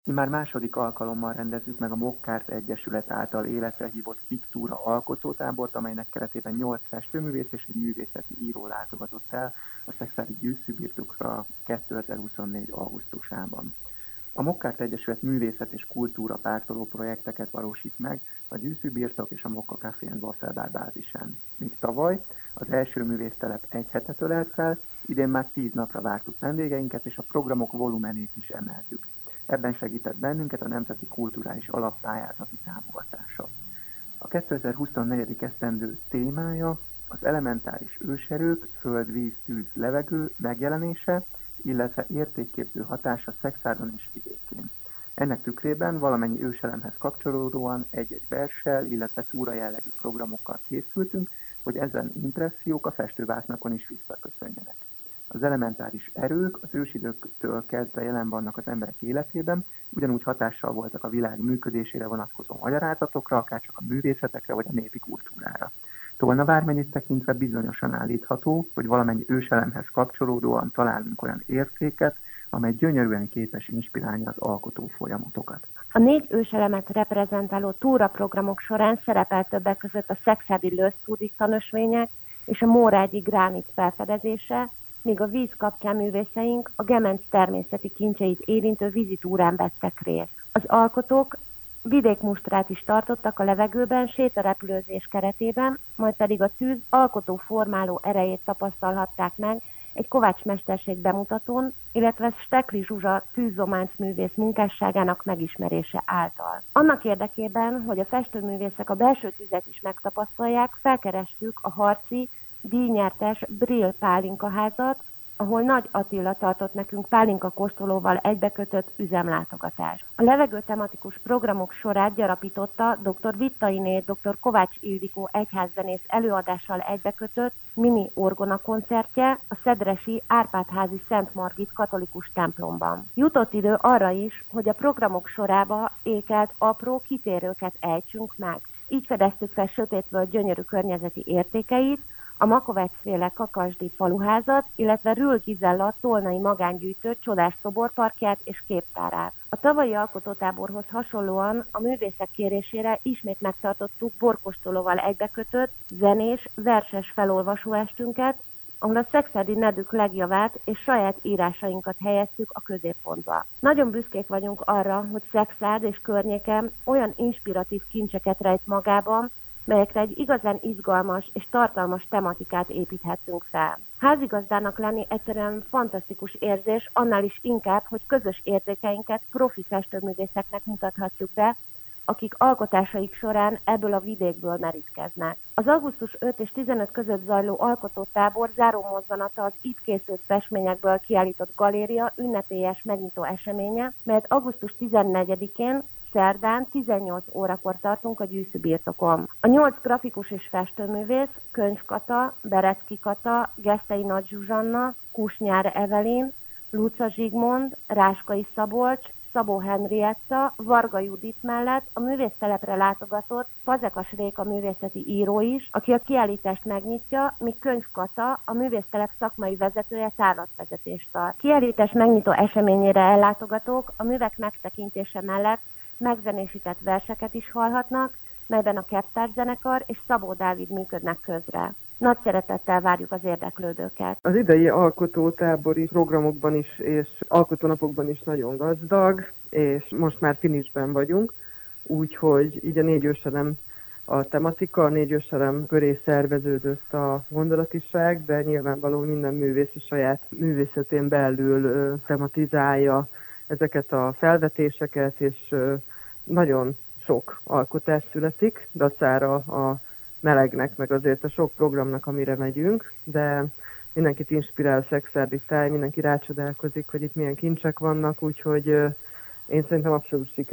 Immár második alkalommal rendezzük meg a Mokkárt Egyesület által életre hívott Pictúra alkotótábort, amelynek keretében 8 festőművész és egy művészeti író látogatott el a szexádi gyűjtőbirtokra 2024. augusztusában. A Mokkárt Egyesület művészet és kultúra pártoló projekteket valósít meg a Gyűjtőbirtok és a Mokka Café & Waffle Bar bázisán. Míg tavaly az első művésztelep egy hetet ölelt fel, idén már 10 napra vártuk vendégeinket, és a programok volumenét is emeltük. Ebben segített bennünket a Nemzeti Kulturális Alappályázati támogatása. A 2024. esztendő témája az elementáris őserők, föld, víz, tűz, levegő megjelenése, illetve értékképző hatása Szexárdon és vidékén. Ennek tükrében valamennyi őselemhez kapcsolódóan egy-egy verssel, illetve túra jellegű programokkal készültünk, hogy ezen impressziók a festővásznakon is visszaköszönjenek. Az elementáris erők az ősidőktől kezdve jelen vannak az emberek életében, ugyanúgy hatással voltak a világ működésére vonatkozó magyarázatokra, akárcsak a művészetekre vagy a népi kultúrára. Tolna vármegyét tekintve bizonyosan állítható, hogy valamennyi őselemhez kapcsolódóan találunk olyan értéket, amely gyönyörűen képes inspirálni az alkotó folyamatokat. A 4 őselemet reprezentáló túraprogramok során szerepel többek között a szexádi lösztúdik tanösvények és a mórágyi gránit felfedezése, míg a víz kapcsán művészeink a Gemenc természeti kincseit érintő vízitúrán vettek részt. Az alkotók vidékmustrát is tartottak a levegőben sétarepülőzés keretében, majd pedig a tűz alkotó formáló erejét tapasztalhatták meg egy kovácsmesterség bemutatón, illetve Stekli Zsuzsa tűzzománc művész munkásságának megismerése által. Annak érdekében, hogy a festőművészek a belső tüzet is megtapasztalják, felkerestük a harci, díjnyertes Brill pálinkaházat, ahol Nagy Attila tartott nekünk pálinka kóstolóval egybekötött üzemlátogatást. A levegő tematikus programok sorát gyarapította dr. Vittainé, dr. Kovács Ildikó egyházzenész előadással egybekötött mini orgona koncertje a szedresi Árpád-házi Szent Margit katolikus templomban. Jutott idő arra is, hogy a programok sorába ékelt apró kitérőket ejtsünk meg. Így fedeztük fel Sötétvölgy gyönyörű környezeti értékeit, a Makovec-féle Kakasdi faluházat, illetve Rül Gizella tolnai magángyűjtő csodás szoborparkját és képtárát. A tavalyi alkotótáborhoz hasonlóan a művészek kérésére ismét megtartottuk borkostolóval egybekötött, zenés, verses felolvasó estünket, ahol a szexádi nedük legjavát és saját írásainkat helyeztük a középpontba. Nagyon büszkék vagyunk arra, hogy Szexárd és környéke olyan inspiratív kincseket rejt magában, melyekre egy igazán izgalmas és tartalmas tematikát építhettünk fel. Házigazdának lenni egyszerűen fantasztikus érzés, annál is inkább, hogy közös értékeinket profi festőművészeknek mutathatjuk be, akik alkotásaik során ebből a vidékből merítkeznek. Az augusztus 5 és 15 között zajló alkotótábor záró mozzanata az itt készült festményekből kiállított galéria ünnepélyes megnyitó eseménye, melyet augusztus 14-én szerdán 18 órakor tartunk a Gyűjtőbirtokon. A 8 grafikus és festőművész, Könyv Kata, Berecki Kata, Gesztei Nagy Zsuzsanna, Kusnyár Evelin, Luca Zsigmond, Ráskai Szabolcs, Szabó Henrietta, Varga Judit mellett a művésztelepre látogatott Fazekas Réka művészeti író is, aki a kiállítást megnyitja, míg Könyv Kata, a művésztelep szakmai vezetője tárlatvezetést tart. Kiállítás megnyitó eseményére ellátogatók a művek megtekintése mellett megzenésített verseket is hallhatnak, melyben a Keptár zenekar és Szabó Dávid működnek közre. Nagy szeretettel várjuk az érdeklődőket. Az idei alkotótábori programokban is és alkotónapokban is nagyon gazdag, és most már finisben vagyunk, úgyhogy így a 4 őselem a tematika, a 4 őselem köré szerveződött a gondolatiság, de nyilvánvaló minden művész a saját művészetén belül tematizálja ezeket a felvetéseket, és nagyon sok alkotás születik, dacára a melegnek, meg azért a sok programnak, amire megyünk, de mindenkit inspirál a szexárdi táj, mindenki rácsodálkozik, hogy itt milyen kincsek vannak, úgyhogy én szerintem abszolút sikeres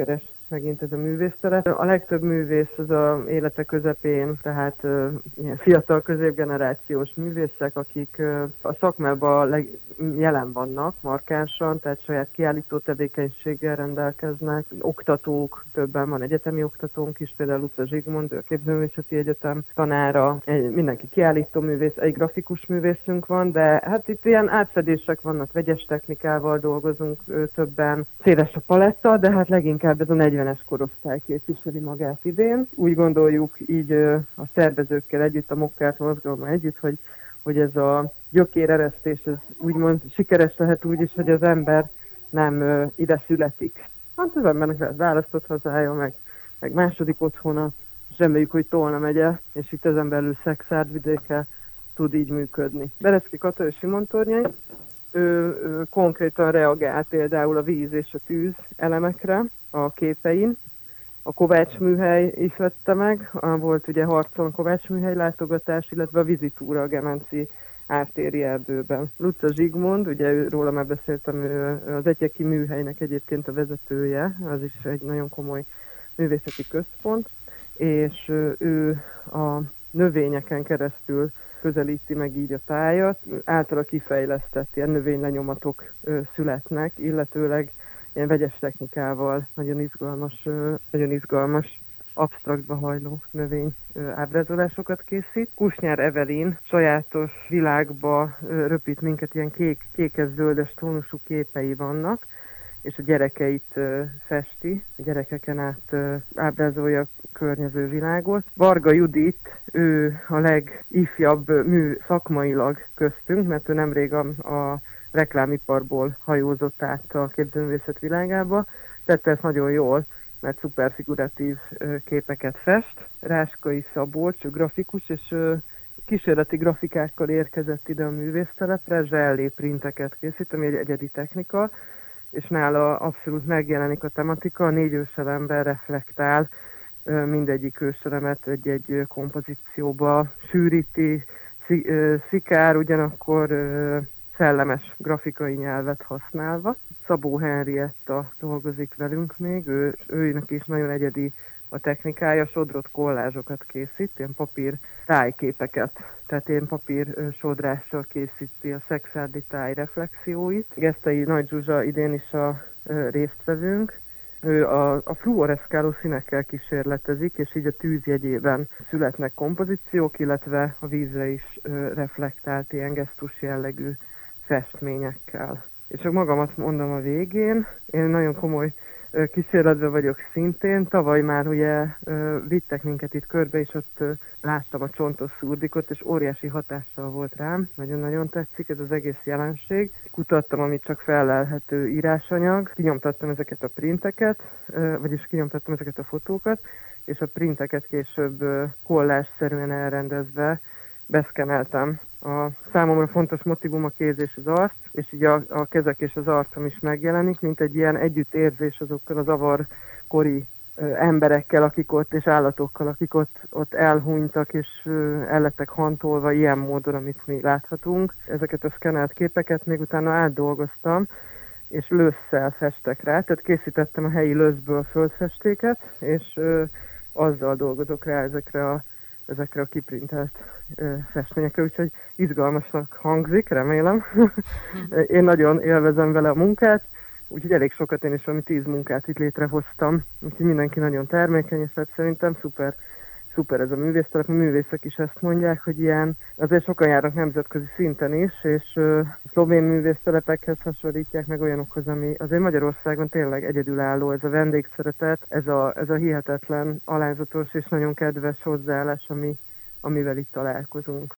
megint ez a művésztelep. A legtöbb művész az a élete közepén, tehát ilyen fiatal középgenerációs művészek, akik a szakmában jelen vannak markánsan, tehát saját kiállító tevékenységgel rendelkeznek. Oktatók, többen van egyetemi oktatónk is, például Lucza Zsigmond, a Képzőművészeti Egyetem tanára, mindenki kiállító művész, egy grafikus művészünk van, de hát itt ilyen átfedések vannak, vegyes technikával dolgozunk többen, széles a paletta, de hát leginkább ez a 40-es korosztály képviseli magát idén. Úgy gondoljuk így a szervezőkkel együtt, a Mokkárt mozgalommal együtt, hogy ez a gyökéreresztés, ez úgymond sikeres lehet úgy is, hogy az ember nem ide születik. Hát az embernek lehet választott hazája, meg második otthona, és reméljük, hogy Tolna megye, és itt ezen belül Szekszárd vidéke tud így működni. Bereszki Kata és Simon Tornyai, ő konkrétan reagál például a víz és a tűz elemekre a képein. A Kovács műhely is vette meg, volt ugye Harcon Kovács műhely látogatás, illetve a vizitúra a Gemenci ártéri erdőben. Lucza Zsigmond, ugye róla már beszéltem, az Etyeki műhelynek egyébként a vezetője, az is egy nagyon komoly művészeti központ, és ő a növényeken keresztül közelíti meg így a tájat. Általa kifejlesztett ilyen növénylenyomatok születnek, illetőleg ilyen vegyes technikával nagyon izgalmas absztraktba hajló növény ábrázolásokat készít. Kusnyár Evelin sajátos világba röpít minket, ilyen kékes-zöldes tónusú képei vannak, és a gyerekeit festi, a gyerekeken át ábrázolja a környező világot. Varga Judit, ő a legifjabb szakmailag köztünk, mert ő nemrég a reklámiparból hajózott át a képzőművészet világába. Tette ezt nagyon jól, mert szuperfiguratív képeket fest. Ráskai Szabolcs, grafikus, és kísérleti grafikákkal érkezett ide a művésztelepre, zsellé printeket készít, ami egy egyedi technika, és nála abszolút megjelenik a tematika, a 4 őselemben reflektál, mindegyik őselemet egy kompozícióba sűríti, szikár, ugyanakkor szellemes grafikai nyelvet használva. Szabó Henrietta dolgozik velünk még, őnek is nagyon egyedi a technikája, sodrott kollázsokat készít, ilyen papír tájképeket, tehát ilyen papír sodrással készíti a szekszárdi táj reflexióit. Gesztei Nagy Zsuzsa idén is a résztvevőnk. Ő a fluoreszkáló színekkel kísérletezik, és így a tűz jegyében születnek kompozíciók, illetve a vízre is reflektált ilyen gesztus jellegű festményekkel. És csak magamat mondom a végén, én nagyon komoly kísérletben vagyok szintén. Tavaly már ugye vittek minket itt körbe, és ott láttam a csontos szurdikot, és óriási hatással volt rám. Nagyon-nagyon tetszik ez az egész jelenség. Kutattam, amit csak fellelhető írásanyag, kinyomtattam ezeket a printeket, vagyis kinyomtattam ezeket a fotókat, és a printeket később kollázsszerűen elrendezve beszkeneltem. A számomra fontos motívum a kéz és az arc, és így a kezek és az arcom is megjelenik, mint egy ilyen együttérzés azokkal az avarkori emberekkel, akik ott, és állatokkal, akik ott elhunytak, és el lettek hantolva ilyen módon, amit mi láthatunk. Ezeket a szkenelt képeket még utána átdolgoztam, és lösszel festek rá, tehát készítettem a helyi löszből földfestéket, és azzal dolgozok rá ezekre a kiprintelt festményekre, úgyhogy izgalmasnak hangzik, remélem. Én nagyon élvezem vele a munkát, úgyhogy elég sokat, én is valami 10 munkát itt létrehoztam, úgyhogy mindenki nagyon termékeny, és hát szerintem szuper ez a művésztelep. A művészek is ezt mondják, hogy ilyen, azért sokan járnak nemzetközi szinten is, és szlovén művésztelepekhez hasonlítják meg olyanokhoz, ami azért Magyarországon tényleg egyedülálló, ez a vendégszeretet, ez a hihetetlen, alázatos és nagyon kedves hozzáállás, amivel itt találkozunk.